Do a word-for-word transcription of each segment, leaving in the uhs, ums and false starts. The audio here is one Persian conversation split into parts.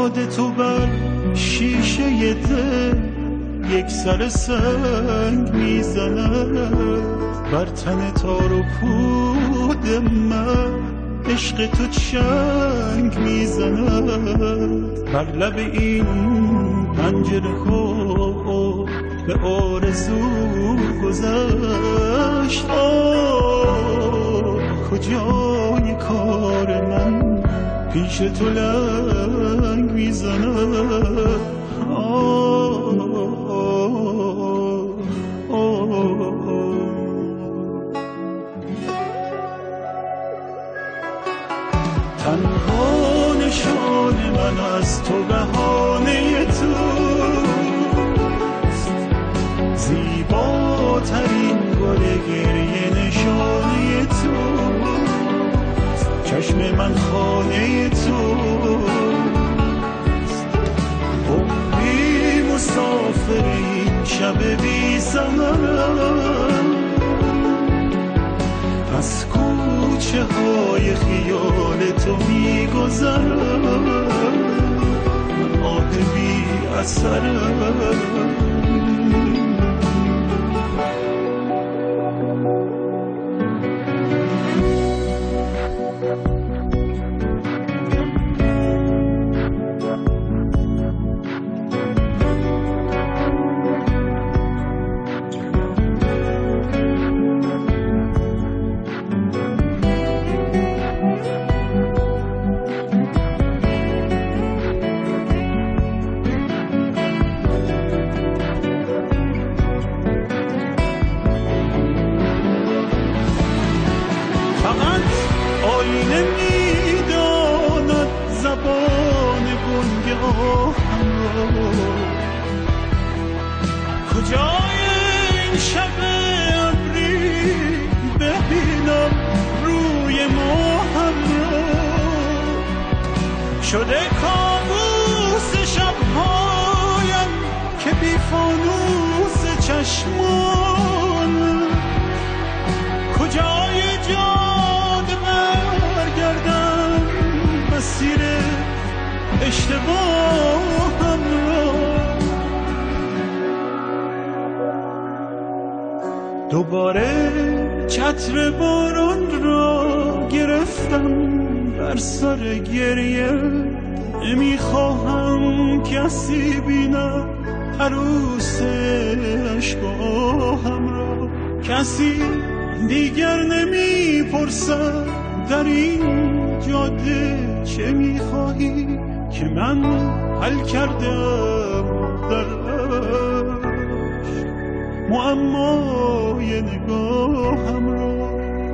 یاد تو بر شیشه دل یک سر سنگ میزند، بر تن تار و پود من عشق تو چنگ میزند. بر لب این پنجره ها به آرزو گذشت، آه کجای کار من پیش تو لنگ میزند. آه تنها نشان من از تو بهانه توست، زیباترین گل گریه نشانه توست، چشم من خانه توست، عمری مسافر این شب بی زمانم، از کوچه های خیال تو میگذرم، من آه بی اثرم. آینه میداند زبان گنگاهم را، کجای این شب ابری ببینم روی ماهم را، شده کابوس شبهایم که بی فانوس چشمان، کجای جاده برگردم مسیر اشتباهم را، دوباره چتر باران را گرفتم بر سر گریه، نمیخواهم کسی بینم عروس اشکاهم را، کسی دیگر نمیپرسد در این جاده چه میخواهی، که من حل کردم در عشق معمای نگاهم را.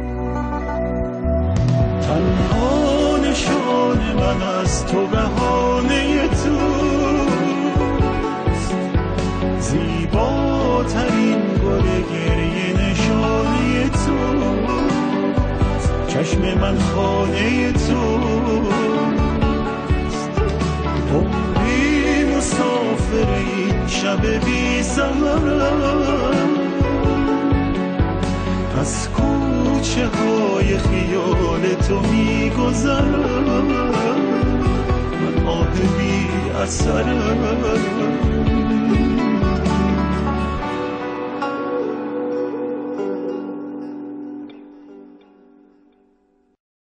تنها نشان من از تو بهانه توست، زیباترین گل گریه نشانه توست، چشم من خانه توست، عمری مسافر این شب بی زمانم، از کوچه های خیال تو میگذرم، من آه بی اثرم.